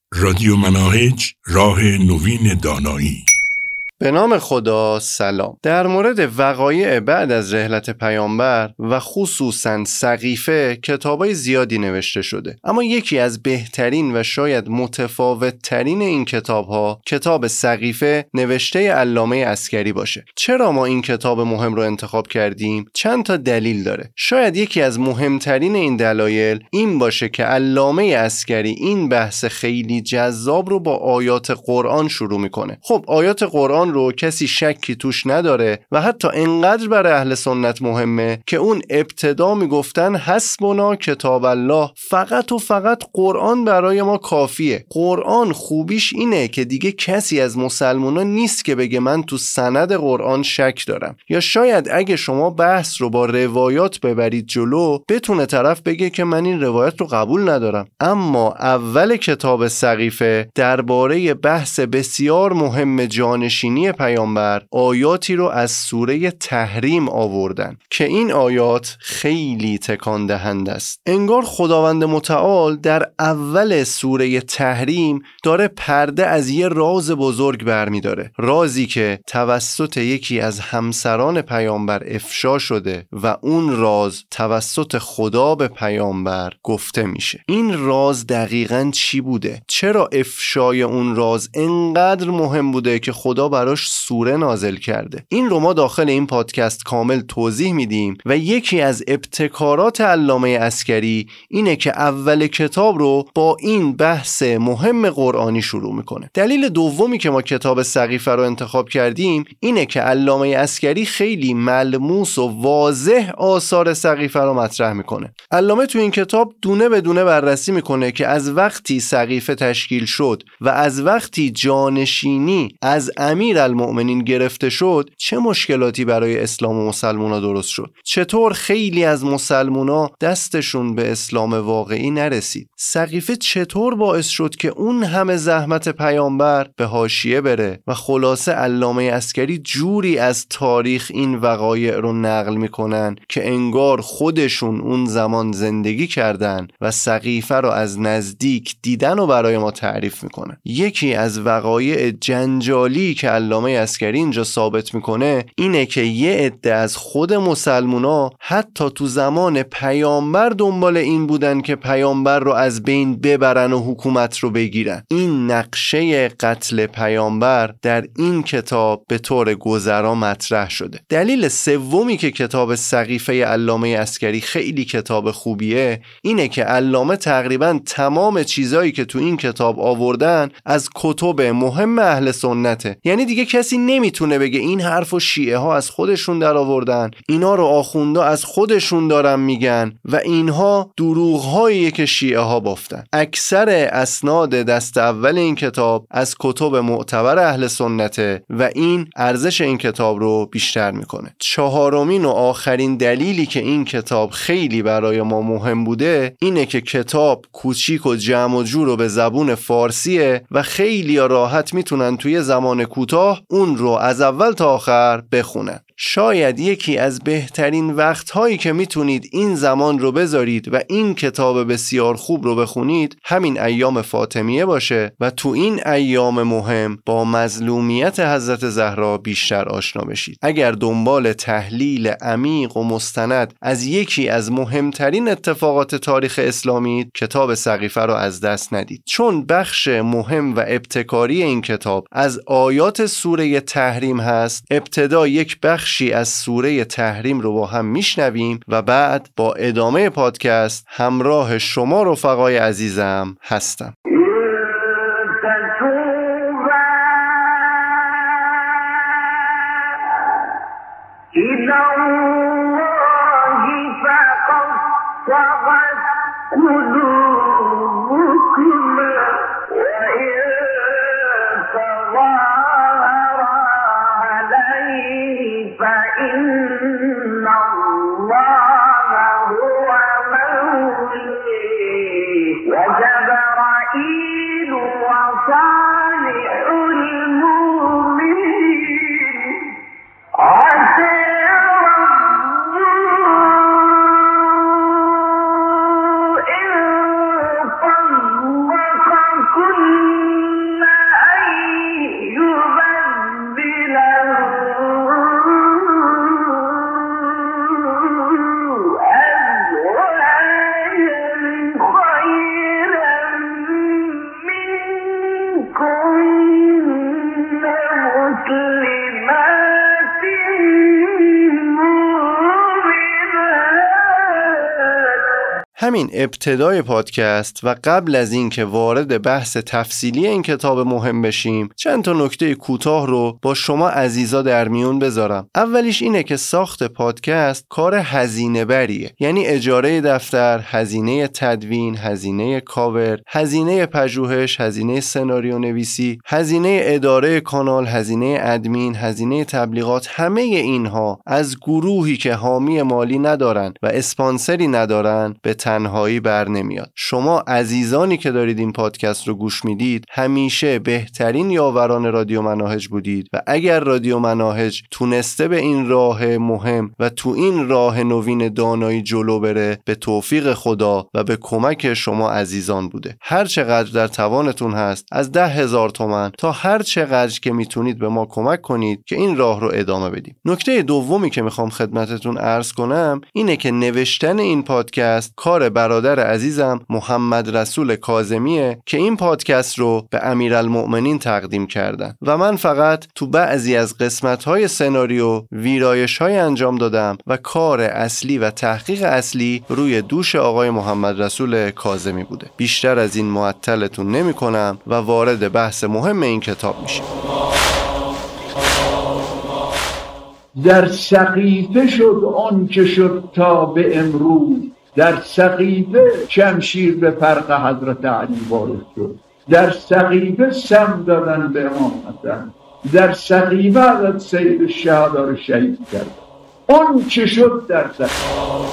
رادیو مناهج، راه نوین دانایی. به نام خدا. سلام. در مورد وقایع بعد از رحلت پیامبر و خصوصاً سقیفه کتابای زیادی نوشته شده، اما یکی از بهترین و شاید متفاوت ترین این کتاب‌ها کتاب سقیفه نوشته علامه عسکری باشه. چرا ما این کتاب مهم رو انتخاب کردیم؟ چند تا دلیل داره. شاید یکی از مهمترین این دلایل این باشه که علامه عسکری این بحث خیلی جذاب رو با آیات قرآن شروع میکنه. خب آیات قرآن رو کسی شکی توش نداره و حتی انقدر برای اهل سنت مهمه که اون ابتدا میگفتن حسبنا کتاب الله، فقط و فقط قرآن برای ما کافیه. قرآن خوبیش اینه که دیگه کسی از مسلمانان نیست که بگه من تو سند قرآن شک دارم، یا شاید اگه شما بحث رو با روایات ببرید جلو بتونه طرف بگه که من این روایت رو قبول ندارم. اما اول کتاب سقیفه درباره بحث بسیار مهم جانشینی پیامبر آیاتی رو از سوره تحریم آوردن که این آیات خیلی تکان دهنده است. انگار خداوند متعال در اول سوره تحریم داره پرده از یه راز بزرگ برمی‌داره، رازی که توسط یکی از همسران پیامبر افشا شده و اون راز توسط خدا به پیامبر گفته میشه. این راز دقیقاً چی بوده؟ چرا افشای اون راز انقدر مهم بوده که خدا براش سوره نازل کرده؟ این رو ما داخل این پادکست کامل توضیح میدیم و یکی از ابتکارات علامه عسکری اینه که اول کتاب رو با این بحث مهم قرآنی شروع میکنه. دلیل دومی که ما کتاب سقیفه رو انتخاب کردیم اینه که علامه عسکری خیلی ملموس و واضح آثار سقیفه رو مطرح میکنه. علامه تو این کتاب دونه به دونه بررسی میکنه که از وقتی سقیفه تشکیل شد و از وقتی جانشینی از امیرالمؤمنین گرفته شد چه مشکلاتی برای اسلام و مسلمونا درست شد، چطور خیلی از مسلمونا دستشون به اسلام واقعی نرسید، سقیفه چطور باعث شد که اون همه زحمت پیامبر به حاشیه بره و خلاصه علامه عسکری جوری از تاریخ این وقایع رو نقل میکنن که انگار خودشون اون زمان زندگی کردن و سقیفه رو از نزدیک دیدن و برای ما تعریف میکنن. یکی از وقایع جنجالی که علامه عسکری اینجا ثابت میکنه اینه که یه عده از خود مسلمونا حتی تو زمان پیامبر دنبال این بودن که پیامبر رو از بین ببرن و حکومت رو بگیرن. این نقشه قتل پیامبر در این کتاب به طور گذرا مطرح شده. دلیل سومی که کتاب سقیفه علامه عسکری خیلی کتاب خوبیه اینه که علامه تقریبا تمام چیزایی که تو این کتاب آوردن از کتب مهم اهل سنته. یعنی دیگه کسی نمیتونه بگه این حرفو شیعه ها از خودشون در آوردن، اینا رو آخوندا از خودشون دارن میگن و اینها دروغ هاییه که شیعه ها بافتن. اکثر اسناد دست اول این کتاب از کتب معتبر اهل سنته و این ارزش این کتاب رو بیشتر میکنه. چهارمین و آخرین دلیلی که این کتاب خیلی برای ما مهم بوده اینه که کتاب کوچیک و جمع و جور و به زبون فارسیه و خیلی راحت میتونن توی زمان کوتاه اون رو از اول تا آخر بخونن. شاید یکی از بهترین وقتهایی که میتونید این زمان رو بذارید و این کتاب بسیار خوب رو بخونید همین ایام فاطمیه باشه و تو این ایام مهم با مظلومیت حضرت زهرا بیشتر آشنا بشید. اگر دنبال تحلیل عمیق و مستند از یکی از مهمترین اتفاقات تاریخ اسلامی، کتاب سقیفه رو از دست ندید، چون بخش مهم و ابتکاری این کتاب از آیات سوره تحریم هست. ابتدا یک بخشی از سوره تحریم رو با هم میشنویم و بعد با ادامه پادکست همراه شما رفقای عزیزم هستم. عسى ربه همین ابتدای پادکست و قبل از این که وارد بحث تفصیلی این کتاب مهم بشیم، چند تا نکته کوتاه رو با شما عزیزا در میون بذارم. اولیش اینه که ساخت پادکست کار هزینه بریه، یعنی اجاره دفتر، هزینه تدوین، هزینه کاور، هزینه پژوهش، هزینه سناریو نویسی، هزینه اداره کانال، هزینه ادمین، هزینه تبلیغات، همه اینها از گروهی که حامی مالی ندارن و اسپانسری ندارن به تنهایی بر نمیاد. شما عزیزانی که دارید این پادکست رو گوش میدید همیشه بهترین یاوران رادیو مناهج بودید و اگر رادیو مناهج تونسته به این راه مهم و تو این راه نوین دانایی جلو بره به توفیق خدا و به کمک شما عزیزان بوده. هر چقدر در توانتون هست از 10,000 تومان تا هر چقدر که میتونید به ما کمک کنید که این راه رو ادامه بدیم. نکته دومی که میخوام خدمتتون عرض کنم اینه که نوشتن این پادکست کار برادر عزیزم محمد رسول کاظمیه که این پادکست رو به امیرالمؤمنین تقدیم کردن و من فقط تو بعضی از قسمت‌های سناریو ویرایش‌های انجام دادم و کار اصلی و تحقیق اصلی روی دوش آقای محمد رسول کاظمی بوده. بیشتر از این معطلتون نمی‌کنم و وارد بحث مهم این کتاب میشیم. در سقیفه شد آن که شد تا به امروز، در سقیفه شمشیر به فرق حضرت علی وارد شد، در سقیفه سم دادن به امام حسن، در سقیفه حضرت سید الشهدا رو شهید کرد. آن که شد در سقیفه.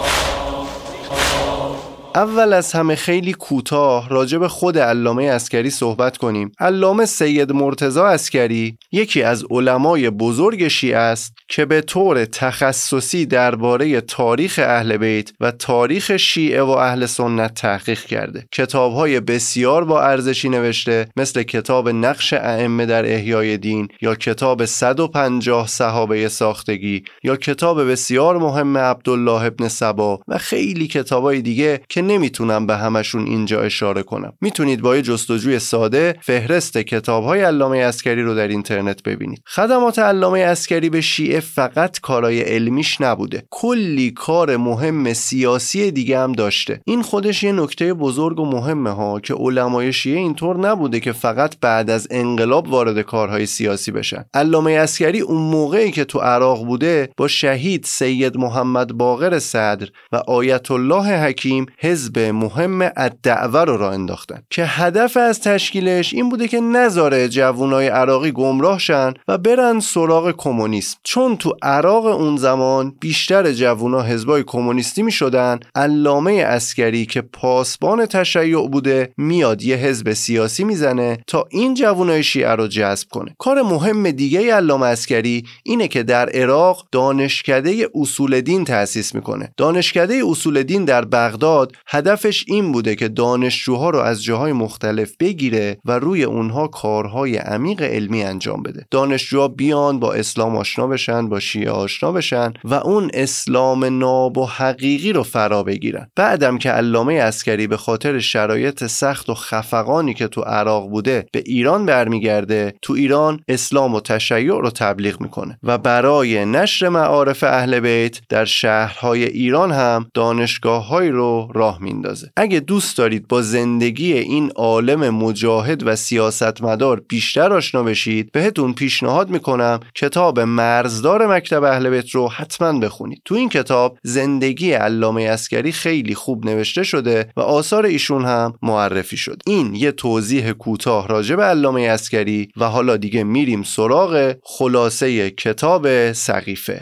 اول از همه خیلی کوتاه راجع به خود علامه عسکری صحبت کنیم. علامه سید مرتضی عسکری یکی از علمای بزرگ شیعه است که به طور تخصصی درباره تاریخ اهل بیت و تاریخ شیعه و اهل سنت تحقیق کرده. کتاب‌های بسیار با ارزشی نوشته مثل کتاب نقش ائمه در احیای دین یا کتاب 150 صحابه ساختگی یا کتاب بسیار مهم عبدالله ابن سبا و خیلی کتابای دیگه که نمیتونم به همشون اینجا اشاره کنم. میتونید با یه جستجوی ساده فهرست کتاب‌های علامه عسکری رو در اینترنت ببینید. خدمات علامه عسکری به شیعه فقط کارای علمیش نبوده، کلی کار مهم سیاسی دیگه هم داشته. این خودش یه نکته بزرگ و مهمه ها که علمای شیعه اینطور نبوده که فقط بعد از انقلاب وارد کارهای سیاسی بشن. علامه عسکری اون موقعی که تو عراق بوده با شهید سید محمد باقر صدر و آیت الله حکیم حزب مهم الدعوه رو راه انداختن که هدف از تشکیلش این بوده که نذاره جوانای عراقی گمراه شن و برن سراغ کمونیسم. چون تو عراق اون زمان بیشتر جوونا حزبای کمونیستی می شدن، علامه عسکری که پاسبان تشیع بوده میاد یه حزب سیاسی میزنه تا این جوانای شیعه رو جذب کنه. کار مهم دیگه علامه عسکری اینه که در عراق دانشکده اصول دین تأسیس میکنه. دانشکده اصول دین در بغداد هدفش این بوده که دانشجوها رو از جاهای مختلف بگیره و روی اونها کارهای عمیق علمی انجام بده. دانشجوها بیان با اسلام آشنا بشن، با شیعه آشنا بشن و اون اسلام ناب و حقیقی رو فرا بگیرن. بعدم که علامه عسکری به خاطر شرایط سخت و خفقانی که تو عراق بوده به ایران برمیگرده، تو ایران اسلام و تشیع رو تبلیغ میکنه و برای نشر معارف اهل بیت در شهرهای ایران هم دانشگاه‌هایی رو راه میندازه. اگه دوست دارید با زندگی این عالم مجاهد و سیاستمدار بیشتر آشنا بشید، بهتون پیشنهاد میکنم کتاب مرزدار مکتب اهل بیت رو حتما بخونید. تو این کتاب زندگی علامه عسکری خیلی خوب نوشته شده و آثار ایشون هم معرفی شد. این یه توضیح کوتاه راجع به علامه عسکری و حالا دیگه میریم سراغ خلاصه کتاب سقیفه.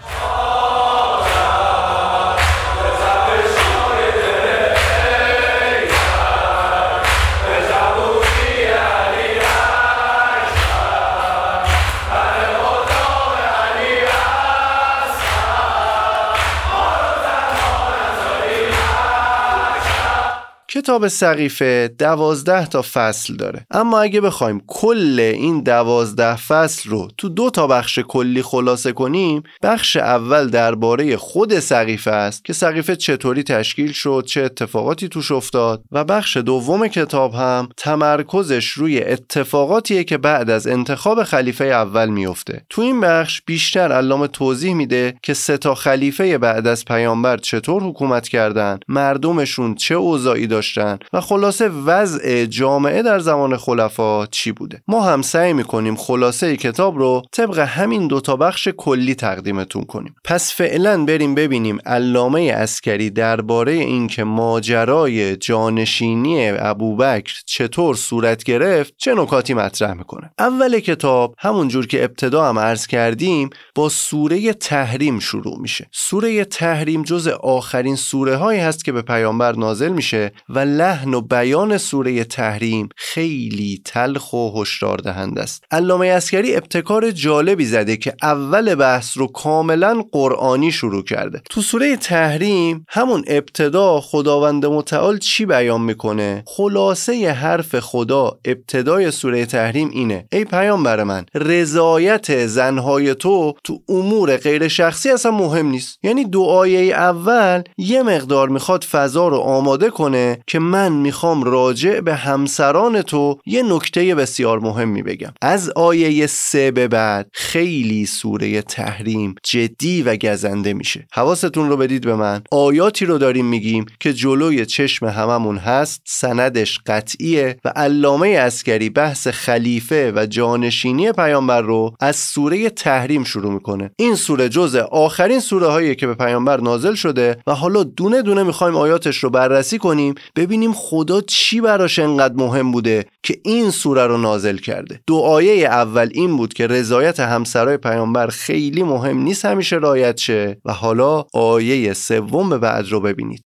کتاب سقیفه 12 تا فصل داره، اما اگه بخوایم کل این 12 فصل رو تو 2 تا بخش کلی خلاصه کنیم، بخش اول درباره خود سقیفه است که سقیفه چطوری تشکیل شد، چه اتفاقاتی توش افتاد، و بخش دوم کتاب هم تمرکزش روی اتفاقاتیه که بعد از انتخاب خلیفه اول میفته. تو این بخش بیشتر علامه توضیح میده که 3 تا خلیفه بعد از پیامبر چطور حکومت کردن، مردمشون چه اوضاعی داشتن و خلاصه وضع جامعه در زمان خلفا چی بوده. ما هم سعی میکنیم خلاصه کتاب رو طبق همین 2 تا بخش کلی تقدیمتون کنیم. پس فعلا بریم ببینیم علامه عسکری درباره این که ماجرای جانشینی ابوبکر چطور صورت گرفت چه نکاتی مطرح میکنه. اول کتاب همونجور که ابتدا هم عرض کردیم با سوره تحریم شروع میشه. سوره تحریم جز آخرین سوره هایی هست که به پیامبر نازل میشه و لحن و بیان سوره تحریم خیلی تلخ و هشدار دهنده است. علامه عسکری ابتکار جالبی زده که اول بحث رو کاملا قرآنی شروع کرده. تو سوره تحریم همون ابتدا خداوند متعال چی بیان میکنه؟ خلاصه حرف خدا ابتدای سوره تحریم اینه: ای پیامبر من، رضایت زنهای تو امور غیر شخصی اصلا مهم نیست. یعنی دعای اول یه مقدار میخواد فضا رو آماده کنه که من میخوام راجع به همسران تو یه نکته بسیار مهمی بگم. از آیه 3 به بعد خیلی سوره تحریم جدی و گزنده میشه. حواستون رو بدید به من. آیاتی رو داریم میگیم که جلوی چشم هممون هست، سندش قطعیه و علامه عسکری بحث خلیفه و جانشینی پیامبر رو از سوره تحریم شروع میکنه. این سوره جزء آخرین سوره هایی که به پیامبر نازل شده و حالا دونه دونه میخوایم آیاتش رو بررسی کنیم، ببینیم خدا چی براش انقدر مهم بوده که این سوره رو نازل کرده. دعایه اول این بود که رضایت همسرای پیامبر خیلی مهم نیست همیشه رعایت شه و حالا آیه 3 به بعد رو ببینید.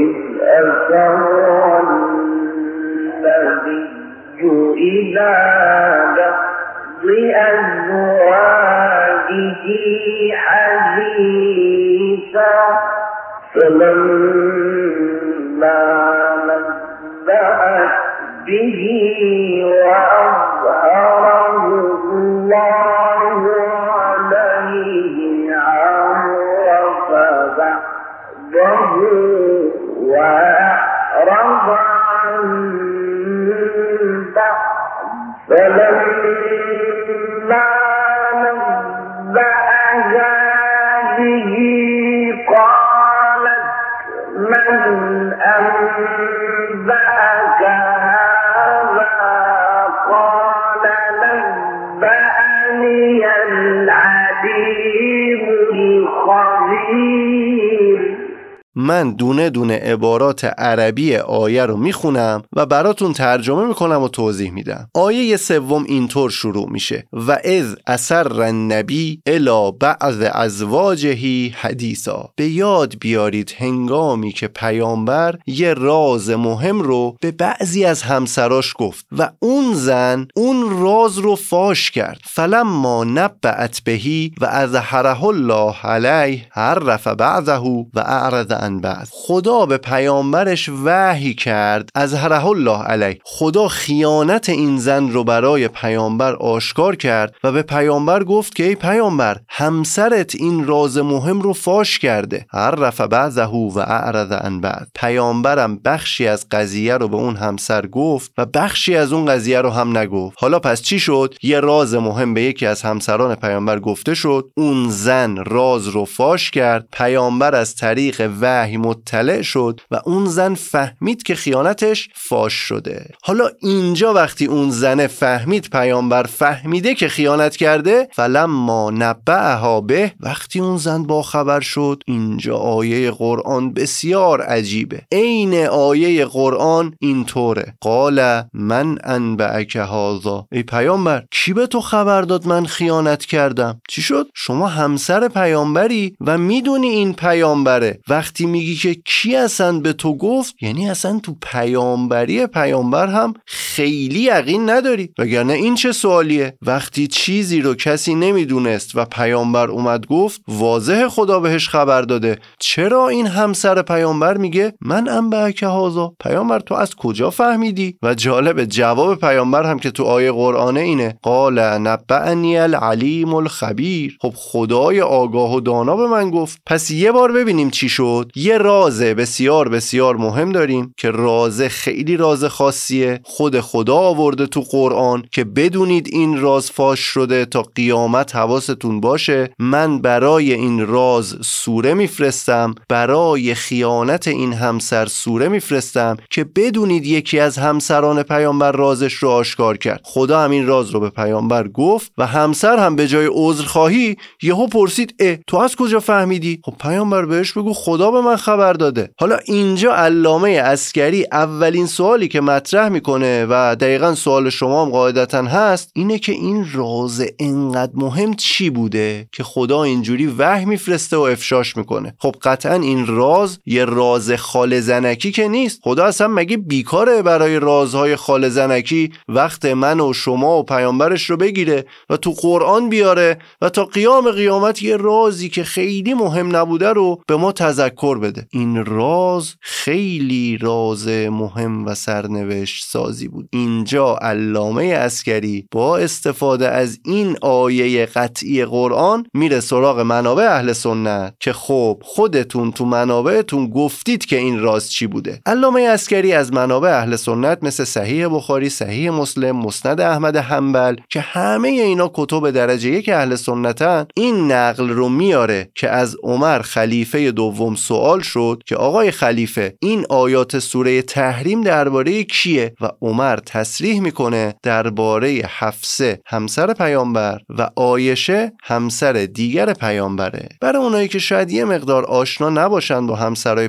من دونه دونه عبارات عربی آیه رو میخونم و براتون ترجمه میکنم و توضیح میدم. آیه 3 اینطور شروع میشه: و اذ اسر النبی الی بعض ازواجه حدیثا. به یاد بیارید هنگامی که پیامبر یه راز مهم رو به بعضی از همسراش گفت و اون زن اون راز رو فاش کرد. فلما نبأت بهی و اظهره الله علیه عرف بعضه و اعرض عن بعض. خدا به پیامبرش وحی کرد، اظهره الله علیه، خدا خیانت این زن رو برای پیامبر آشکار کرد و به پیامبر گفت که ای پیامبر، همسرت این راز مهم رو فاش کرده. عرف بعضه و اعرض عن بعض. پیامبرم بخشی از قضیه رو به اون همسر گفت و بخشی از اون قضیه رو هم نگفت. حالا پس چی شد؟ یه راز مهم به یکی از همسران پیامبر گفته شد، اون زن راز رو فاش کرد، پیامبر از طریق وحی مطلع شد و اون زن فهمید که خیانتش فاش شده. حالا اینجا وقتی اون زن فهمید پیامبر فهمیده که خیانت کرده، فلما نبأها به، وقتی اون زن با خبر شد، اینجا آیه قرآن بسیار عجیبه. عین آیه قرآن اینطوره: قال من انبأک هذا. ای پیامبر، کی به تو خبر داد من خیانت کردم؟ چی شد؟ شما همسر پیامبری و میدونی این پیامبره. وقتی میگی که کی اصلا به تو گفت، یعنی اصلا تو پیامبری پیامبر هم خیلی یقین نداری. وگرنه این چه سوالیه؟ وقتی چیزی رو کسی نمیدونست و پیامبر اومد گفت، واضح خدا بهش خبر داده. چرا این همسر پیامبر میگه من انبأک هذا؟ پیامبر تو از کجا فهمیدی؟ و جالب جواب پیامبر هم که تو آیه قرآنه اینه، قال نبأنی العلیم الخبیر. خب خدای آگاه و دانا به من گفت. پس یه بار ببینیم چی شد. یه راز بسیار بسیار مهم داریم که راز خیلی راز خاصیه، خود خدا آورده تو قرآن که بدونید این راز فاش شده. تا قیامت حواستون باشه، من برای این راز سوره میفرستم، برای خیانت این همسر سوره میفرستم که بدونید یکی از همسران پیامبر رازش رو آشکار کرد. خدا هم این راز رو به پیامبر گفت و همسر هم به جای عذرخواهی یهو پرسید تو از کجا فهمیدی؟ خب پیامبر بهش بگو خدا به من خبر داده. حالا اینجا علامه عسکری اولین سوالی که مطرح میکنه و دقیقاً سوال شما هم قاعدتاً هست اینه که این راز انقدر مهم چی بوده که خدا اینجوری وحی میفرسته و افشاش میکنه؟ خب قطعاً این راز یه راز خال زنکی که نیست. خدا اصلا مگه بیکاره برای رازهای خال زنکی وقت من و شما و پیامبرش رو بگیره و تو قرآن بیاره و تا قیامت یه رازی که خیلی مهم نبوده رو به ما تذکر بده؟ این راز خیلی راز مهم و سرنوشت سازی بود. اینجا علامه عسکری با استفاده از این آیه قطعی قرآن میره سراغ منابع اهل سنت که خب خودتون تو منابعتون گفتید که این راز چی بوده. علامه عسکری از منابع اهل سنت مثل صحیح بخاری، صحیح مسلم، مسند احمد حنبل که همه اینا کتب درجه یک اهل سنتن، این نقل رو میاره که از عمر خلیفه دوم سوال شد که آقای خلیفه این آیات سوره تحریم درباره کیه؟ و عمر تصریح میکنه درباره حفصه همسر پیامبر و عایشه همسر دیگر پیامبره. برای اونایی که شاید یه مقدار آشنا نباشن با همسرای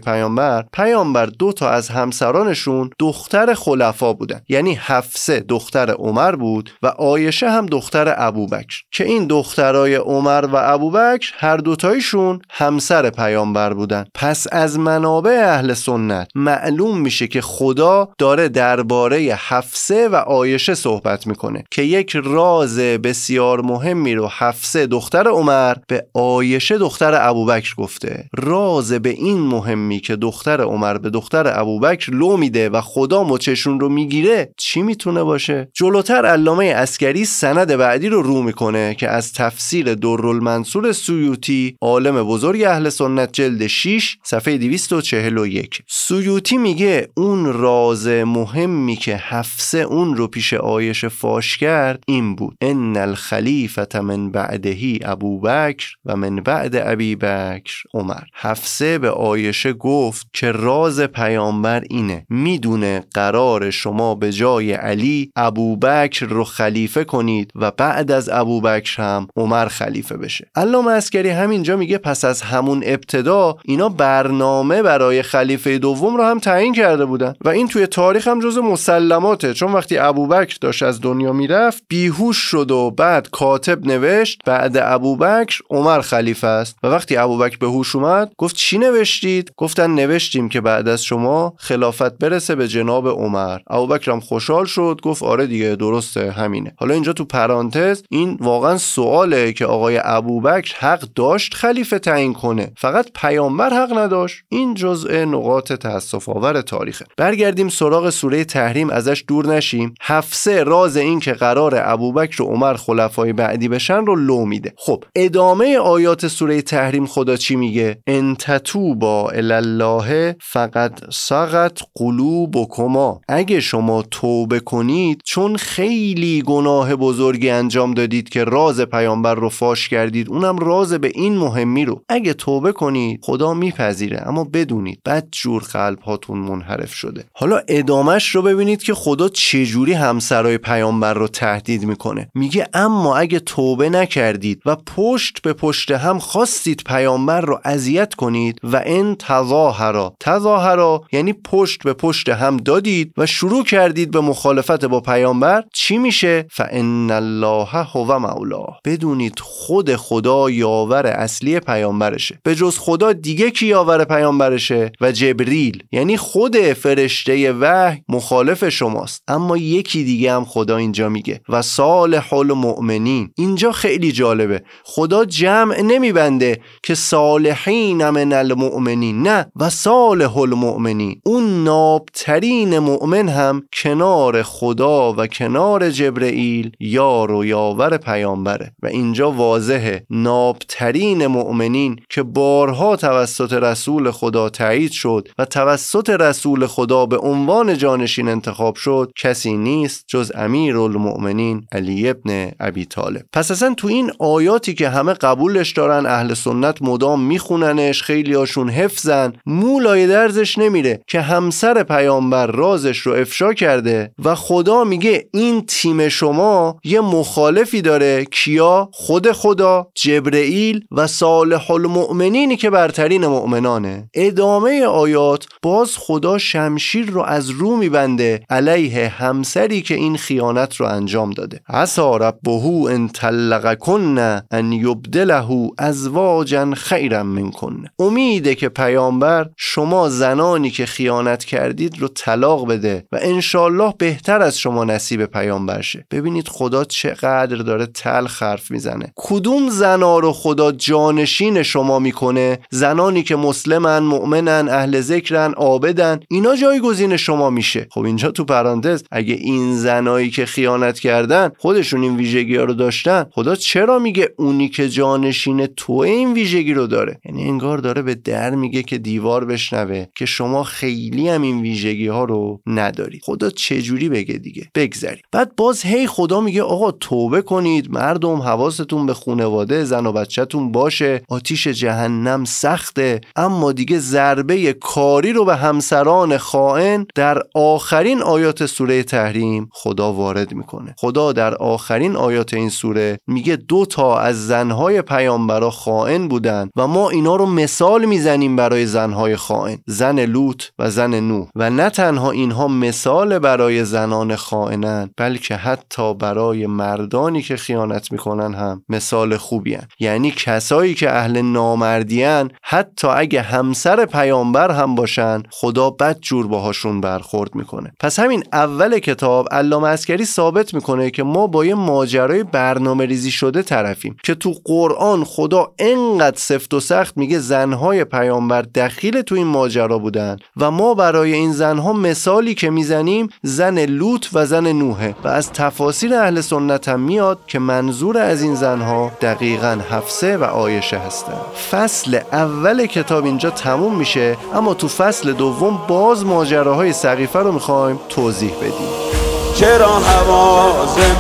پیامبر دو تا از همسرانشون دختر خلفا بودن، یعنی حفصه دختر عمر بود و عایشه هم دختر ابوبکر، که این دخترای عمر و ابوبکر هر دوتایشون همسر پیامبر بودن. پس از منابع اهل سنت معلوم میشه که خدا داره درباره حفصه و عایشه صحبت میکنه که یک راز بسیار مهمی رو حفصه دختر عمر به عایشه دختر ابوبکر گفته. راز به این مهمی که دختر عمر به دختر ابوبکر لو میده و خدا مچشون رو میگیره چی میتونه باشه؟ جلوتر علامه عسکری سند بعدی رو میکنه که از تفسیر درالمنصور سیوطی، عالم بزرگ اهل سنت، جلد 6 صفحه 241. سیوطی میگه اون راز مهمی که حفصه اون رو پیش عایشه فاش کرد این بود: ان الخلیفة من بعدهی ابوبکر و من بعد ابی بکر عمر. حفصه به عایشه گفت که راز پیامبر اینه، میدونه قرار شما به جای علی ابوبکر رو خلیفه کنید و بعد از ابوبکر هم عمر خلیفه بشه. علامه عسکری همینجا میگه پس از همون ابتدا اینا برنامه برای خلیفه دوم رو هم تعیین کرده بودن و این توی تاریخ هم جز مسلماته، چون وقتی ابوبکر داشت از دنیا میرفت بیهوش شد و بعد کاتب نوشت بعد ابوبکر عمر خلیفه است و وقتی ابوبکر به هوش اومد گفت چی نوشتید؟ گفتن نوشتیم که بعد از شما خلافت برسه به جناب عمر. ابوبکر هم خوشحال شد، گفت آره دیگه درسته همینه. حالا اینجا تو پرانتز این واقعا سواله که آقای ابوبکر حق داشت خلیفه تعیین کنه، فقط پیامبر حق نداشت. این جزء نقاط تأسف آور تاریخه. برگردیم سراغ سوره تحریم، ازش دور نشیم. حفصه راز این که قرار ابوبکر و عمر خلفای بعدی بشن رو لو میده. خب ادامه آیات سوره تحریم خدا چی میگه؟ ان تتوبا الی الله فقد صغت قلوبکما. اگه شما توبه کنید، چون خیلی گناه بزرگی انجام دادید که راز پیامبر رو فاش کردید، اونم راز به این مهمی رو، اگه توبه کنید خدا میپذیره، اما بدونید بدجور قلب هاتون منحرف شده. حالا ادامش رو ببینید که خدا چجوری همسرای پیامبر رو تهدید میکنه. میگه اما اگه توبه نکردید و پشت به پشت هم خواستید پیامبر رو اذیت کنید و ان تظاهرا یعنی پشت به پشت هم دادید و شروع کردید به مخالفت با پیامبر، چی میشه؟ فان الله هو مولاه. بدونید خود خدا یاور اصلی پیامبرشه، به جز خدا دیگه کی یاور پیامبرشه و جبریل یعنی خود فرشته وحی مخالف شماست. اما یکی دیگه هم خدا اینجا میگه و صالح المؤمنین. اینجا خیلی جالبه، خدا جمع نمیبنده که صالحین من المؤمنین، نه و صالح المؤمنین. اون نابترین مؤمن هم کنار خدا و کنار جبرئیل یار و یاور پیامبره و اینجا واضحه نابترین مؤمنین که بارها توسط رسول خدا تایید شد و توسط رسول خدا به عنوان جانشین انتخاب شد کسی نیست جز امیرالمؤمنین علی ابن ابی طالب. پس اصلا تو این آیاتی که همه قبولش دارن، اهل سنت مدام میخوننش، خیلی هاشون حفظن، مولای درزش نمیره که همسر پیامبر رازش رو افشا کرده و خدا میگه این تیم شما یه مخالفی داره. کیا؟ خود خدا، جبرئیل و صالح المؤمنینی که برترین مؤمنانه. ادامه آیات باز خدا شمشیر رو از رو میبنده علیه همسری که این خیانت رو انجام داده. عسى ربه ان طلقکن ان یبدله ازواجا خیرا منکن. امیده که پیامبر شما زنانی که خیانت کردید رو طلاق بده و انشالله بهتر از شما نصیب پیامبر شه. ببینید خدا چقدر داره تلخ حرف میزنه. کدوم زنا رو خدا جانشین شما میکنه؟ زنانی که مسلمن، مؤمنن، اهل ذکرن، عابدن، اینا جایگزین شما میشه. خب اینجا تو پرانتز اگه این زنایی که خیانت کردن خودشون این ویژگی ها رو داشتن، خدا چرا میگه اونی که جانشین تو این ویژگی رو داره؟ یعنی انگار داره به در میگه که دیوار بشنوه که شما خیلی هم این ویژگی ها رو نداری. خدا چجوری بگه دیگه؟ بگذاریم. بعد باز هی خدا میگه آقا توبه کنید، مردم حواستون به خانواده زن و بچه‌تون باشه، آتیش جهنم سخته. اما دیگه ضربه کاری رو به همسران خائن در آخرین آیات سوره تحریم خدا وارد میکنه. خدا در آخرین آیات این سوره میگه 2 از زنهای پیامبرا خائن بودن و ما اینا رو مثال میزنیم برای زنهای خائن، زن لوط و زن نوح. و نه تنها اینها مثال برای زنان خائنن، بلکه حتی برای مردانی که خیانت میکنن هم مثال خوبی هن. یعنی کسایی که اهل نامردیان حتی اگه همسر پیامبر هم باشن خدا بدجور باهاشون برخورد میکنه. پس همین اول کتاب علامه عسکری ثابت میکنه که ما با یه ماجرای برنامه ریزی شده طرفیم که تو قرآن خدا انقدر سفت و سخت میگه زنهای پیامبر دخیل تو این ماجرا بودن و ما برای این زنها مثالی که میزنیم زن لوط و زن نوحه و از تفاسیر اهل سنت هم میاد که منظور از این زنها دقیقاً حفصه و عایشه هستن. فصل اول کتاب اینجا تموم میشه، اما تو فصل دوم باز ماجراهای سقیفه رو میخوایم توضیح بدیم. چرا هوا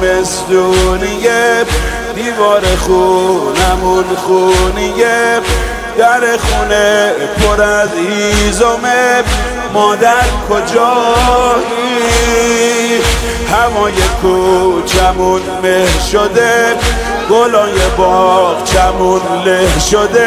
زمستونیه، دیوار خونمون خونیه، در خونه پر از هیزمه، مادر کجایی؟ هوای کوچمون مه شده، گلای باغچمون له شده،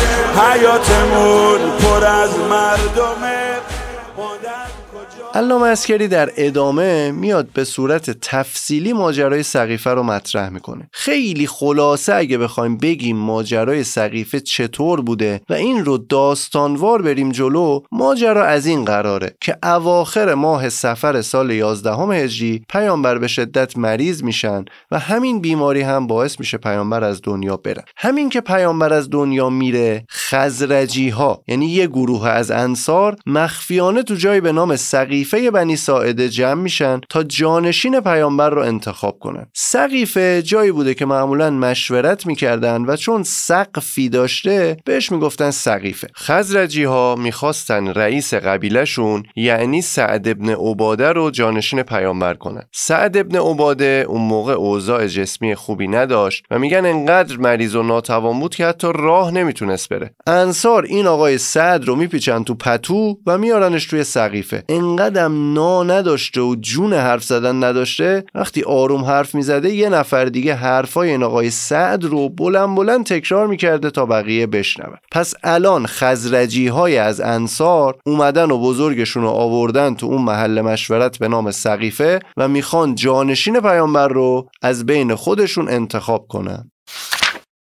حیاتمون پر از مردمه، مادر کجا؟ علامه عسکری در ادامه میاد به صورت تفصیلی ماجرای سقیفه رو مطرح میکنه. خیلی خلاصه اگه بخوایم بگیم ماجرای سقیفه چطور بوده و این رو داستانوار بریم جلو، ماجرا از این قراره که اواخر ماه صفر سال 11 هجری پیامبر به شدت مریض میشن و همین بیماری هم باعث میشه پیامبر از دنیا برن. همین که پیامبر از دنیا میره، خزرجی ها یعنی یه گروه از انصار مخفیانه تو جایی به نام سقیفه بنی ساعده جمع میشن تا جانشین پیامبر رو انتخاب کنن. سقیفه جایی بوده که معمولا مشورت میکردن و چون سقفی داشته بهش میگفتن سقیفه. خزرجی ها میخواستن رئیس قبیلهشون یعنی سعد ابن عباده رو جانشین پیامبر کنن. سعد ابن عباده اون موقع اوضاع جسمی خوبی نداشت و میگن انقدر مریض و ناتوان بود که حتی راه نمیتونست بره. انصار این آقای سعد رو میپیچن تو پتو و میارنش توی سقیفه. انقدرم نا نداشته و جون حرف زدن نداشته، وقتی آروم حرف میزده یه نفر دیگه حرفای این آقای سعد رو بلند بلند تکرار میکرده تا بقیه بشنون. پس الان خزرجی های از انصار اومدن و بزرگشون رو آوردن تو اون محل مشورت به نام سقیفه و میخوان جانشین پیامبر رو از بین خودشون انتخاب کنن.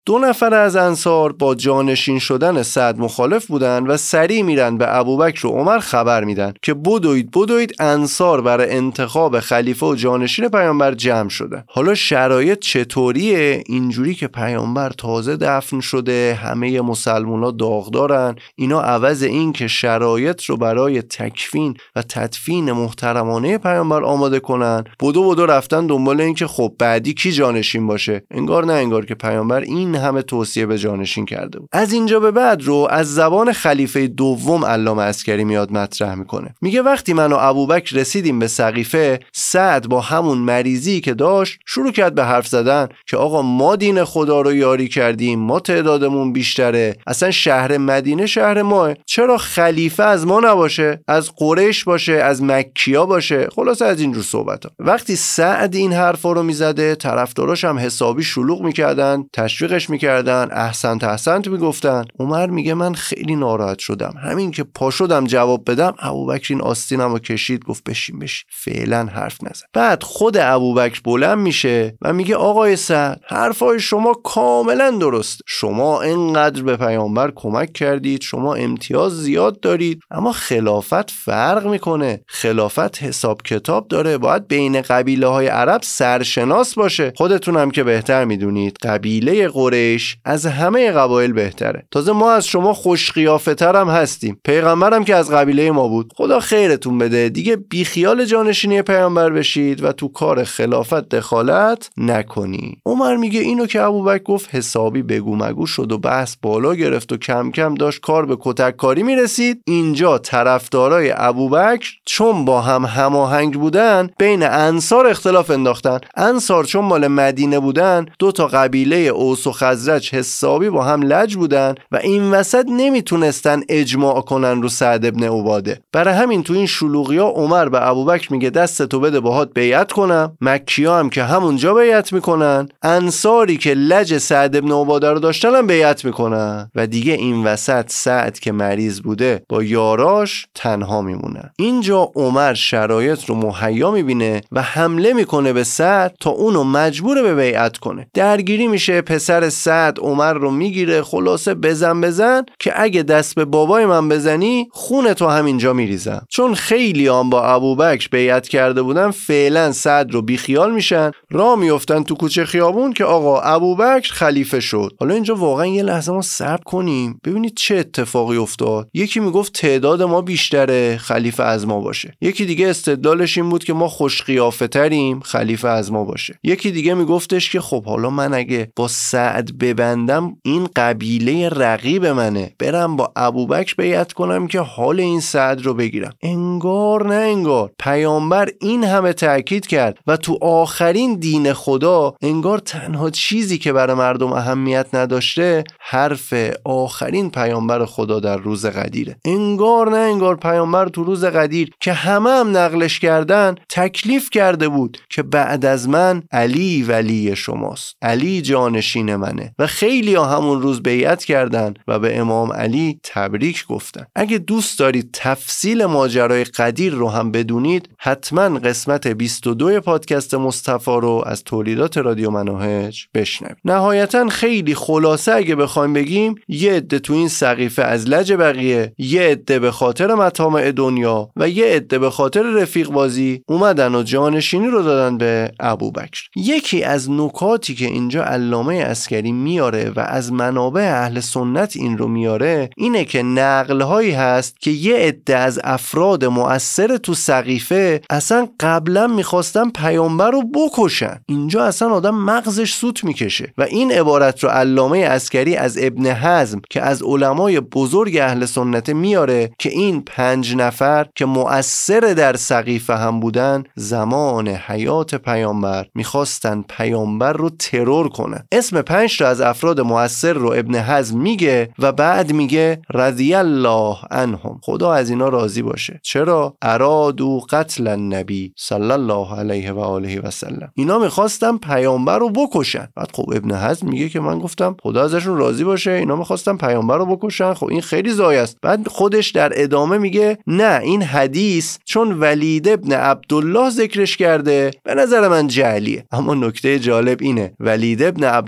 2 نفر از انصار با جانشین شدن سعد مخالف بودن و سریع میرن به ابوبکر و عمر خبر میدن که بدوید انصار برای انتخاب خلیفه و جانشین پیامبر جمع شده. حالا شرایط چطوریه؟ اینجوری که پیامبر تازه دفن شده، همه مسلمونا داغدارن. اینا عوض این که شرایط رو برای تکفین و تدفین محترمانه پیامبر آماده کنن، بدو رفتن دنبال این که خب بعدی کی جانشین باشه. انگار نه انگار که پیامبر این همه توصیه به جانشین کرده بود. از اینجا به بعد رو از زبان خلیفه دوم علامه عسکری میاد مطرح میکنه. میگه وقتی من و ابوبکر رسیدیم به سقیفه، سعد با همون مریضی که داشت شروع کرد به حرف زدن که آقا ما دین خدا رو یاری کردیم، ما تعدادمون بیشتره، اصلا شهر مدینه شهر ماه، چرا خلیفه از ما نباشه، از قریش باشه، از مکیا باشه. خلاص از اینجور صحبت ها. وقتی سعد این حرفا رو میزده، طرفداراش هم حسابی شلوغ میکردن، تشویقش میکردن، احسنت میگفتن. عمر میگه من خیلی ناراحت شدم، همین که پا شدم جواب بدم ابوبکر این آستینمو کشید، گفت بشین فعلا حرف نزن. بعد خود ابوبکر بلند میشه و میگه آقای سعد، حرفای شما کاملا درست، شما اینقدر به پیامبر کمک کردید، شما امتیاز زیاد دارید، اما خلافت فرق میکنه. خلافت حساب کتاب داره، باید بین قبیله های عرب سرشناس باشه. خودتونم که بهتر میدونید قبیله قریش از همه قبایل بهتره. تازه ما از شما خوش قیافه تر هم هستیم، پیغمبرم که از قبیله ما بود. خدا خیرتون بده، دیگه بیخیال جانشینی پیامبر بشید و تو کار خلافت دخالت نکنی. عمر میگه اینو که ابوبکر گفت حسابی بگو مگو شد و بحث بالا گرفت و کم کم داشت کار به کتک کاری میرسید. اینجا طرفدارای ابوبکر چون با هم هماهنگ بودن بین انصار اختلاف انداختن. انصار چون مال مدینه بودن، 2 تا قبیله اوس و خزرج حسابی با هم لج بودن و این وسط نمیتونستن اجماع کنن رو سعد ابن عباده. برای همین تو این شلوغیا عمر به ابوبکر میگه دستتو بده باهات بیعت کنم. مکی‌ها هم که همونجا بیعت میکنن، انصاری که لج سعد ابن عباده رو داشتن هم بیعت میکنن و دیگه این وسط سعد که مریض بوده با یاراش تنها میمونن. اینجا عمر شرایط رو مهیا میبینه و حمله میکنه به سعد تا اونو مجبور به بیعت کنه. درگیری میشه، پسر سعد عمر رو میگیره، خلاصه بزن که اگه دست به بابای من بزنی خون تو همینجا میریزم. چون خیلی هم با ابوبکر بیعت کرده بودن، فعلا سعد رو بیخیال میشن، راه میافتن تو کوچه خیابون که آقا ابوبکر خلیفه شد. حالا اینجا واقعا یه لحظه ما صبر کنیم ببینید چه اتفاقی افتاد. یکی میگفت تعداد ما بیشتره، خلیفه از ما باشه. یکی دیگه استدلالش این بود که ما خوش قیافه تریم، خلیفه از ما باشه. یکی دیگه میگفتش که خب حالا من اگه با سعد ببندم این قبیله رقیب منه، برم با ابوبکر بیعت کنم که حال این سعد رو بگیرم. انگار نه انگار پیامبر این همه تاکید کرد و تو آخرین دین خدا انگار تنها چیزی که برای مردم اهمیت نداشته حرف آخرین پیامبر خدا در روز قدیره. انگار نه انگار پیامبر تو روز قدیر که همه هم نقلش کردن تکلیف کرده بود که بعد از من علی ولی شماست، علی جانشین منه و خیلی ها همون روز بیعت کردن و به امام علی تبریک گفتن. اگه دوست دارید تفصیل ماجرای قدیر رو هم بدونید، حتما قسمت 22 پادکست مصطفی رو از تولیدات رادیو مناهج بشنوید. نهایتا خیلی خلاصه اگه بخوایم بگیم، یه عده تو این سقیفه از لج بقیه، یه عده به خاطر مطامع دنیا و یه عده به خاطر رفیق بازی اومدن و جانشینی رو دادن به ابوبکر. یکی از نکاتی که اینجا علامه عسکری میاره و از منابع اهل سنت این رو میاره اینه که نقل‌هایی هست که یه عده از افراد مؤثر تو سقیفه اصلا قبلا میخواستن پیامبر رو بکشن. اینجا اصلا آدم مغزش سوت میکشه و این عبارت رو علامه عسکری از ابن حزم که از علمای بزرگ اهل سنت میاره که این 5 نفر که مؤثر در سقیفه هم بودن زمان حیات پیامبر میخواستن پیامبر رو ترور کنن. اسم 5 تا از افراد مؤثر رو ابن حزم میگه و بعد میگه رضی الله عنهم، خدا از اینا راضی باشه. چرا؟ ارادو قتل النبی صلی الله علیه و آله و سلم. اینا میخواستن پیامبر رو بکشن. بعد خب ابن حزم میگه که من گفتم خدا ازشون راضی باشه، اینا میخواستن پیامبر رو بکشن، خب این خیلی زایه است. بعد خودش در ادامه میگه نه، این حدیث چون ولید ابن عبدالله ذکرش کرده به نظر من جعلیه. اما نکته جالب اینه ولید ابن عبدالله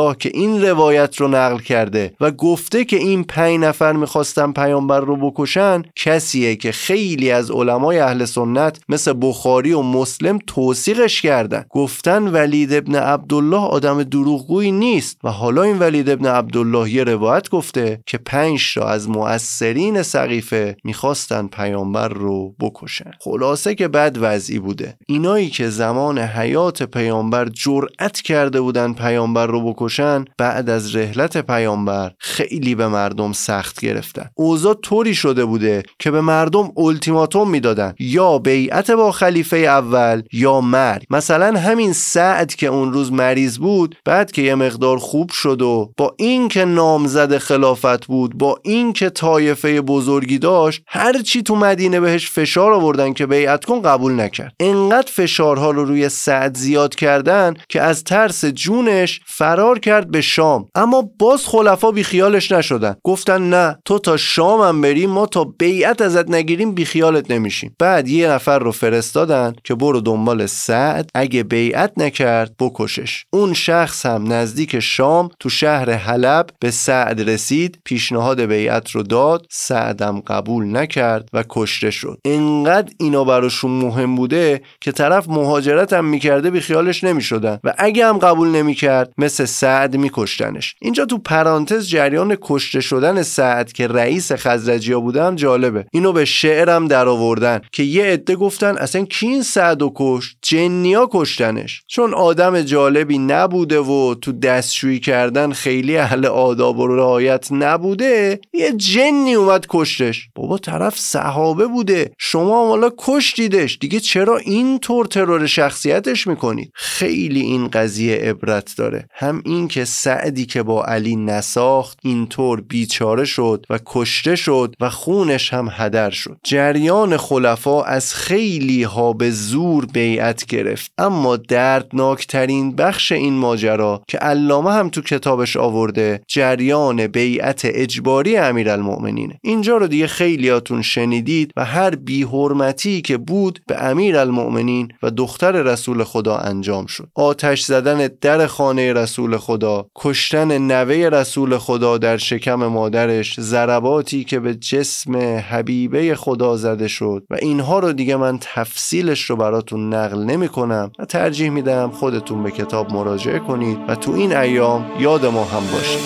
عبدالله که این روایت رو نقل کرده و گفته که این 5 نفر میخواستن پیامبر رو بکشن کسیه که خیلی از علمای اهل سنت مثل بخاری و مسلم توثیقش کردن، گفتن ولید ابن عبدالله آدم دروغگویی نیست و حالا این ولید ابن عبدالله یه روایت گفته که 5 تا از مؤثرین سقیفه میخواستن پیامبر رو بکشن. خلاصه که بد وضعی بوده. اینایی که زمان حیات پیامبر جرأت کرده بودن پیامبر رو بکشن بعد از رحلت پیامبر خیلی به مردم سخت گرفتن. اوضاع طوری شده بوده که به مردم التیماتوم میدادن یا بیعت با خلیفه اول یا مرگ. مثلا همین سعد که اون روز مریض بود بعد که یه مقدار خوب شد و با این که نامزد خلافت بود، با این که طایفه بزرگی داشت، هر چی تو مدینه بهش فشار آوردن که بیعت کن قبول نکرد. انقدر فشارها رو روی سعد زیاد کردن که از ترس جونش فرار کرد به شام. اما باز خلفا بی خیالش نشدن، گفتن نه تو تا شام هم بریم ما تا بیعت ازت نگیریم بی خیالت نمیشیم. بعد یه نفر رو فرستادن که برو دنبال سعد، اگه بیعت نکرد بکشش. اون شخص هم نزدیک شام تو شهر حلب به سعد رسید، پیشنهاد بیعت رو داد، سعدم قبول نکرد و کشته شد. انقدر اینا براشون مهم بوده که طرف مهاجرت هم میکرده بی خیالش نمیشدن و اگه هم قبول نمیکرد مثل سعد میکشتنش. اینجا تو پرانتز جریان کشته شدن سعد که رئیس خزرجیا بوده هم جالبه. اینو به شعرم در آوردن که یه عده گفتن اصلا کی این سعدو کشت؟ جنیا کشتنش، چون آدم جالبی نبوده و تو دستشویی کردن خیلی اهل آداب و رعایت نبوده، یه جنی اومد کشتش. بابا طرف صحابه بوده، شما حالا کشتیدش دیگه، چرا اینطور ترور شخصیتش میکنید؟ خیلی این قضیه عبرت داره. هم این که سعدی که با علی نساخت اینطور بیچاره شد و کشته شد و خونش هم هدر شد. جریان خلفا از خیلی ها به زور بیعت گرفت، اما دردناکترین بخش این ماجرا که علامه هم تو کتابش آورده جریان بیعت اجباری امیرالمؤمنینه. اینجا رو دیگه خیلیاتون شنیدید و هر بی‌حرمتی که بود به امیرالمؤمنین و دختر رسول خدا انجام شد. آتش زدن در خانه رسول خدا، کشتن نوه رسول خدا در شکم مادرش، ضرباتی که به جسم حبیبه خدا زده شد و اینها رو دیگه من تفصیلش رو براتون نقل نمی کنم و ترجیح میدم خودتون به کتاب مراجعه کنید و تو این ایام یاد ما هم باشید.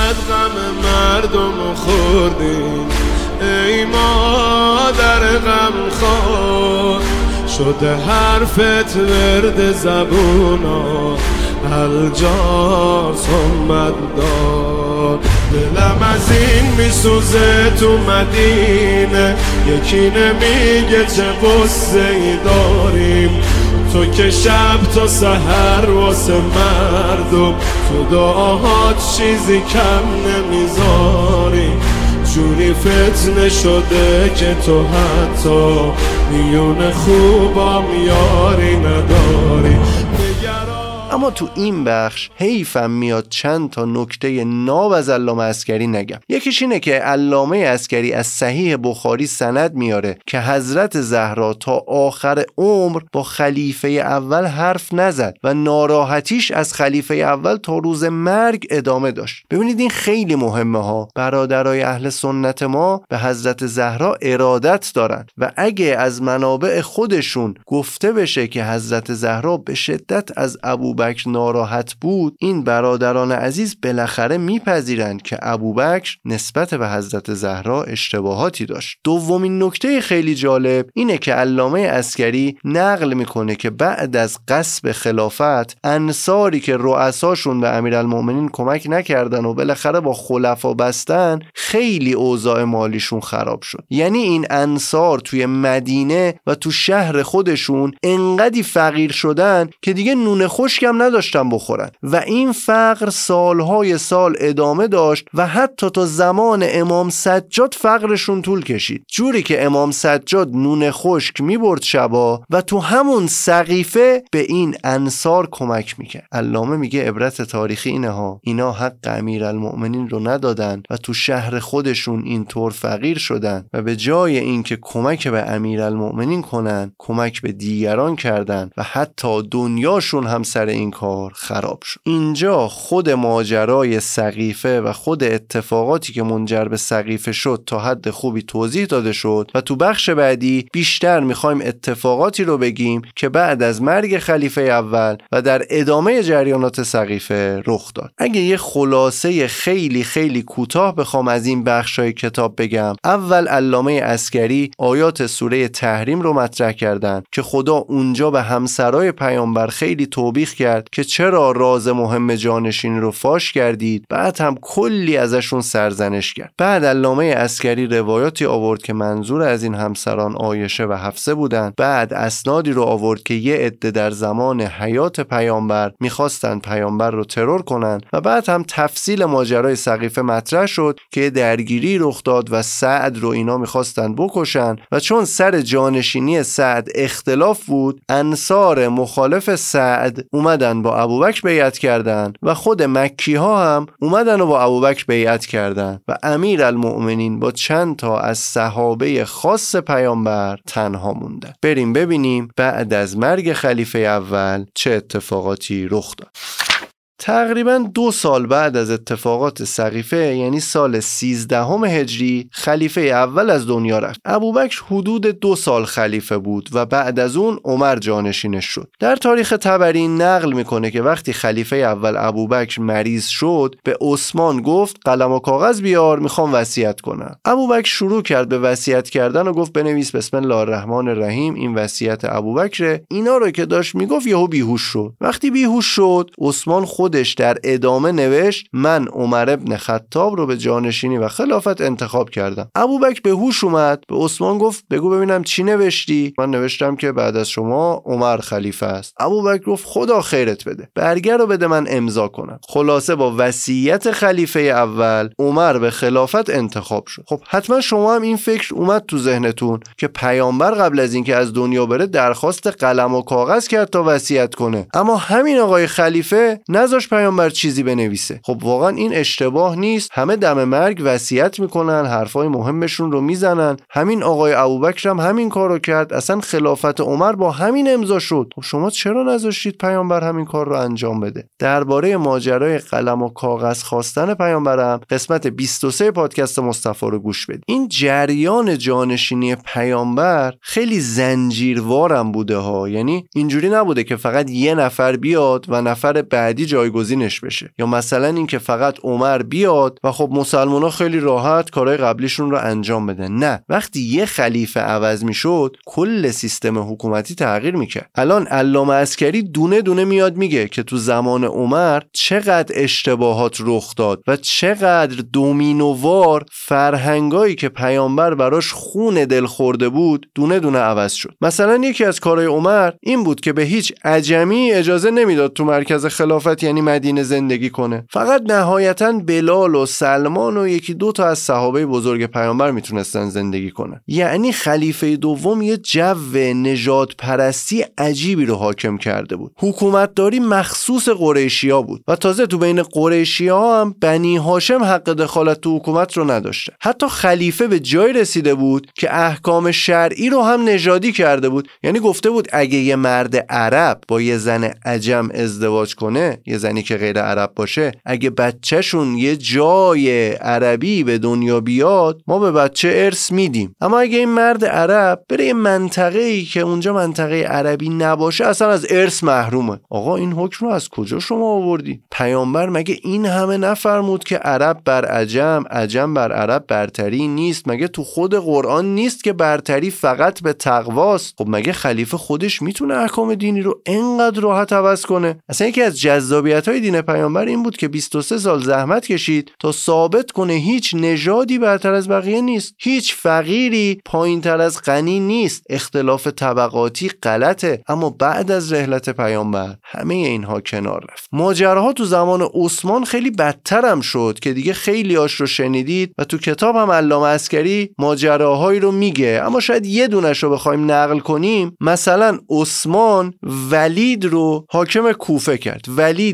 غم مردم خوردیم ای مادر غم خور، شده حرفت ورد زبونا الجا صمت دار. دلم از این میسوزه تو مدینه، یکی نمیگه چه قصه ای داریم. تو که شب تا سحر واسه مردم تو دعاهات چیزی کم نمیذاری. جوری فتنه شده که تو حتی میون خوبام یاری نداری. اما تو این بخش حیفم میاد چند تا نکته ناب از علامه عسگری نگم. یکیش اینه که علامه عسگری از صحیح بخاری سند میاره که حضرت زهرا تا آخر عمر با خلیفه اول حرف نزد و ناراحتیش از خلیفه اول تا روز مرگ ادامه داشت. ببینید این خیلی مهمه ها. برادرای اهل سنت ما به حضرت زهرا ارادت دارن و اگه از منابع خودشون گفته بشه که حضرت زهرا به شدت از ابوبکر ناراحت بود، این برادران عزیز بالاخره میپذیرند که ابوبکر نسبت به حضرت زهرا اشتباهاتی داشت. دومین نکته خیلی جالب اینه که علامه عسگری نقل میکنه که بعد از غصب خلافت انصاری که رؤساشون به امیرالمؤمنین کمک نکردن و بالاخره با خلفا بستن خیلی اوضاع مالیشون خراب شد. یعنی این انصار توی مدینه و تو شهر خودشون انقدی فقیر شدن که دیگه نون خشکم نداشتن بخورن و این فقر سالهای سال ادامه داشت و حتی تا زمان امام سجاد فقرشون طول کشید، جوری که امام سجاد نون خشک میبرد شبا و تو همون سقیفه به این انصار کمک میکرد. علامه میگه عبرت تاریخی اینه ها، اینا حق امیرالمؤمنین رو ندادن و تو شهر خودشون اینطور فقیر شدن و به جای اینکه کمک به امیرالمؤمنین کنن کمک به دیگران کردن و حتی دنیاشون هم سر این این کار خراب شد. اینجا خود ماجرای سقیفه و خود اتفاقاتی که منجر به سقیفه شد تا حد خوبی توضیح داده شد و تو بخش بعدی بیشتر میخوایم اتفاقاتی رو بگیم که بعد از مرگ خلیفه اول و در ادامه جریانات سقیفه رخ داد. اگه یه خلاصه خیلی خیلی کوتاه بخوام از این بخشای کتاب بگم، اول علامه عسکری آیات سوره تحریم رو مطرح کردن که خدا اونجا به همسرای پیامبر خیلی توبیخ کرد که چرا راز مهم جانشینی رو فاش کردید، بعد هم کلی ازشون سرزنش کرد. بعد علامه عسکری روایاتی آورد که منظور از این همسران عایشه و حفصه بودن. بعد اسنادی رو آورد که یه عده در زمان حیات پیامبر میخواستن پیامبر رو ترور کنن و بعد هم تفصیل ماجرای سقیفه مطرح شد که درگیری رخ داد و سعد رو اینا میخواستن بکشن و چون سر جانشینی سعد اختلاف بود، انصار مخالف سعد اومدن با ابوبکر بیعت کردن و خود مکی ها هم اومدن و با ابوبکر بیعت کردن و امیرالمؤمنین با چند تا از صحابه خاص پیامبر تنها موندن. بریم ببینیم بعد از مرگ خلیفه اول چه اتفاقاتی رخ داد. تقریباً 2 سال بعد از اتفاقات سقیفه، یعنی سال 13 هجری، خلیفه اول از دنیا رفت. ابوبکر حدود 2 سال خلیفه بود و بعد از اون عمر جانشینش شد. در تاریخ طبری نقل میکنه که وقتی خلیفه اول ابوبکر مریض شد، به عثمان گفت قلم و کاغذ بیار، میخوام وصیت کنم. ابوبکر شروع کرد به وصیت کردن و گفت بنویس بسم الله الرحمن الرحیم، این وصیت ابوبکره. اینا رو که داشت میگفت یهو بیهوش شد. وقتی بیهوش شد، عثمان خودش در ادامه نوشت من عمر ابن خطاب رو به جانشینی و خلافت انتخاب کردم. ابوبکر به هوش اومد، به عثمان گفت بگو ببینم چی نوشتی؟ من نوشتم که بعد از شما عمر خلیفه است. ابوبکر گفت خدا خیرت بده، برگر رو بده من امضا کنم. خلاصه با وصیت خلیفه اول عمر به خلافت انتخاب شد. خب حتما شما هم این فکر اومد تو ذهنتون که پیامبر قبل از اینکه از دنیا بره درخواست قلم و کاغذ کرد تا وصیت کنه، اما همین آقای خلیفه نذاشت پیامبر چیزی بنویسه. خب واقعا این اشتباه نیست؟ همه دم مرگ وصیت میکنن، حرفای مهمشون رو میزنن. همین آقای ابوبکر هم همین کارو کرد، اصلا خلافت عمر با همین امضا شد. خب شما چرا نذاشتید پیامبر همین کار رو انجام بده؟ درباره ماجرای قلم و کاغذ خواستن پیامبرم قسمت 23 پادکست مصطفی رو گوش بدید. این جریان جانشینی پیامبر خیلی زنجیروارم بوده ها، یعنی اینجوری نبوده که فقط یه نفر بیاد و نفر بعدی جایگزینش بشه، یا مثلا این که فقط عمر بیاد و خب مسلمان‌ها خیلی راحت کارهای قبلیشون رو انجام بدن. نه، وقتی یه خلیفه عوض میشد کل سیستم حکومتی تغییر میکرد. الان علامه عسکری دونه دونه میاد میگه که تو زمان عمر چقدر اشتباهات رخ داد و چقدر دومینووار فرهنگایی که پیامبر براش خون دل خورده بود دونه دونه عوض شد. مثلا یکی از کارهای عمر این بود که به هیچ عجمی اجازه نمیداد تو مرکز خلافت یعنی مدینه زندگی کنه. فقط نهایتاً بلال و سلمان و یکی دو تا از صحابه بزرگ پیامبر میتونستن زندگی کنن. یعنی خلیفه دوم یه جو نژاد پرستی عجیبی رو حاکم کرده بود. حکومتداری مخصوص قریشی‌ها بود و تازه تو بین قریشی‌ها هم بنی هاشم حق دخالت تو حکومت رو نداشته. حتی خلیفه به جای رسیده بود که احکام شرعی رو هم نژادی کرده بود. یعنی گفته بود اگه یه مرد عرب با یه زن عجم ازدواج کنه، یه زنی که غیر عرب باشه، اگه بچهشون یه جای عربی به دنیا بیاد ما به بچه ارث میدیم، اما اگه این مرد عرب بره یه منطقه‌ای که اونجا منطقه عربی نباشه اصلا از ارث محرومه. آقا این حکم رو از کجا شما آوردی؟ پیامبر مگه این همه نفرمود که عرب بر عجم، عجم بر عرب برتری نیست؟ مگه تو خود قرآن نیست که برتری فقط به تقواست؟ خب مگه خلیفه خودش میتونه احکام دینی رو اینقدر راحت عوض کنه؟ اصلا یکی از جذابیت‌های دین پیامبر این بود که 23 سال زحمت کشید تا ثابت کنه هیچ نژادی برتر از بقیه نیست، هیچ فقیری پایین‌تر از غنی نیست. اختلاف طبقاتی غلطه، اما بعد از رحلت پیامبر همه اینها کنار رفت. ماجراها تو زمان عثمان خیلی بدتر هم شد که دیگه خیلی هاش رو شنیدید و تو کتاب هم علامه عسکری ماجراهایی رو میگه، اما شاید یه دونش رو بخوایم نقل کنیم. مثلا عثمان ولید رو حاکم کوفه کرد. ولید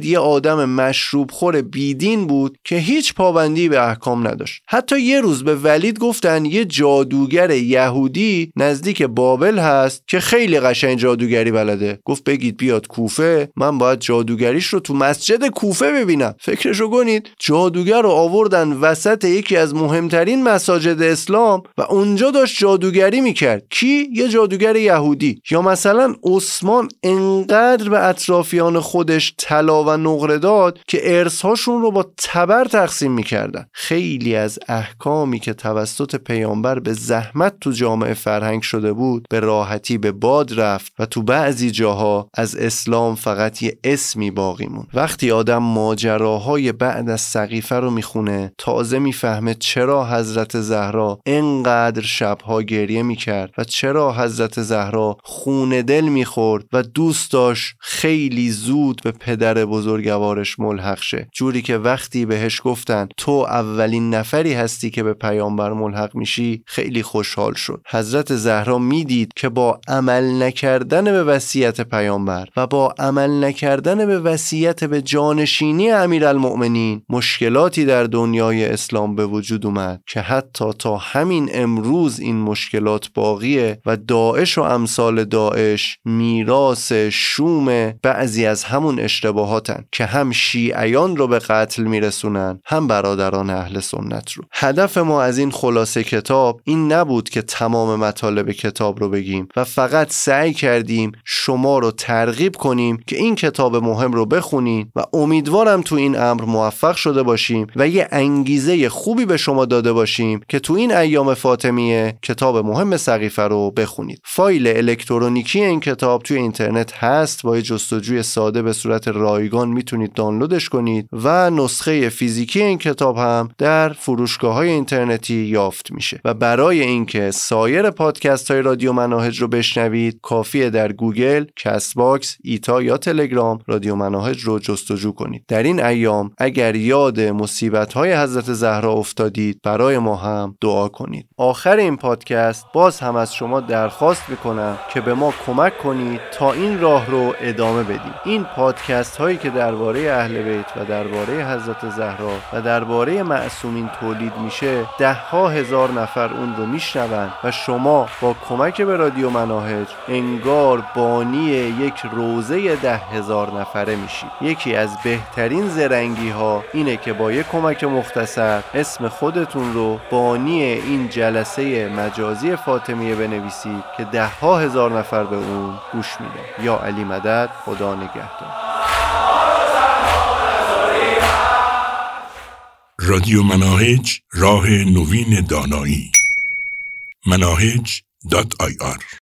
یه آدم مشروب خور بیدین بود که هیچ پابندی به احکام نداشت. حتی یه روز به ولید گفتن یه جادوگر یهودی نزدیک بابل هست که خیلی قشنگ جادوگری بلده. گفت بگید بیاد کوفه، من باید جادوگریش رو تو مسجد کوفه ببینم. فکرشو کنید، جادوگر رو آوردن وسط یکی از مهمترین مساجد اسلام و اونجا داشت جادوگری میکرد. کی؟ یه جادوگر یهودی. یا مثلا عثمان انقدر به اطرافیان خودش طلا و نقره داد که ارث‌هاشون رو با تبر تقسیم میکردن. خیلی از احکامی که توسط پیامبر به زحمت تو جامعه فرهنگ شده بود به راحتی به باد رفت و تو بعضی جاها از اسلام فقط یه اسمی باقی موند. وقتی آدم ماجراهای بعد از سقیفه رو میخونه تازه میفهمه چرا حضرت زهرا انقدر شبها گریه میکرد و چرا حضرت زهرا خون دل میخورد و دوست داشت خیلی زود به پدر بزرگوارش ملحق شه، جوری که وقتی بهش گفتن تو اولین نفری هستی که به پیامبر ملحق میشی خیلی خوشحال شد. حضرت زهرا میدید که با عمل نکردن به وصیت پیامبر و با عمل نکردن به وصیت به جانشینی امیرالمؤمنین مشکلاتی در دنیای اسلام به وجود اومد که حتی تا همین امروز این مشکلات باقیه و داعش و امثال داعش میراث شوم بعضی از همون اشتباهاتن که هم شیعیان رو به قتل میرسونن هم برادران اهل سنت رو. هدف ما از این خلاصه کتاب این نبود که تمام مطالب کتاب رو بگیم و فقط سعی کردیم شما رو ترغیب کنیم که این کتاب مهم رو بخونین و امیدوارم تو این امر موفق شده باشیم و یه انگیزه خوبی به شما داده باشیم که تو این ایام فاطمیه کتاب مهم سقیفه رو بخونید. فایل الکترونیکی این کتاب توی اینترنت هست، با یه جستجوی ساده به صورت رایگان میتونید دانلودش کنید و نسخه فیزیکی این کتاب هم در فروشگاه‌های اینترنتی یافت میشه. و برای اینکه سایر پادکست های رادیو مناهج رو بشنوید کافیه در گوگل، کست باکس، ایتا یا تلگرام رادیو مناهج رو جستجو کنید. در این ایام اگر یاد مصیبت‌های حضرت زهرا افتادید برای ما هم دعا کنید. آخر این پادکست باز هم از شما درخواست میکنم که به ما کمک کنید تا این راه رو ادامه بدیم. این پادکست هایی که درباره اهل بیت و درباره حضرت زهرا و درباره معصومین تولید میشه 10,000 نفر اون رو میشنون و شما با کمک به رادیو مناهج انگار بانی یک روزه 10,000 نفره میشید. یکی از بهترین زرنگی ها اینه که با یک کمک مختصر اسم خودتون رو بانی این جلسه مجازی فاطمیه بنویسید که 10,000 نفر به اون گوش میدن. یا علی مدد، خدا نگهدار. رادیو مناهج، راه نوین دانایی. مناهج.ir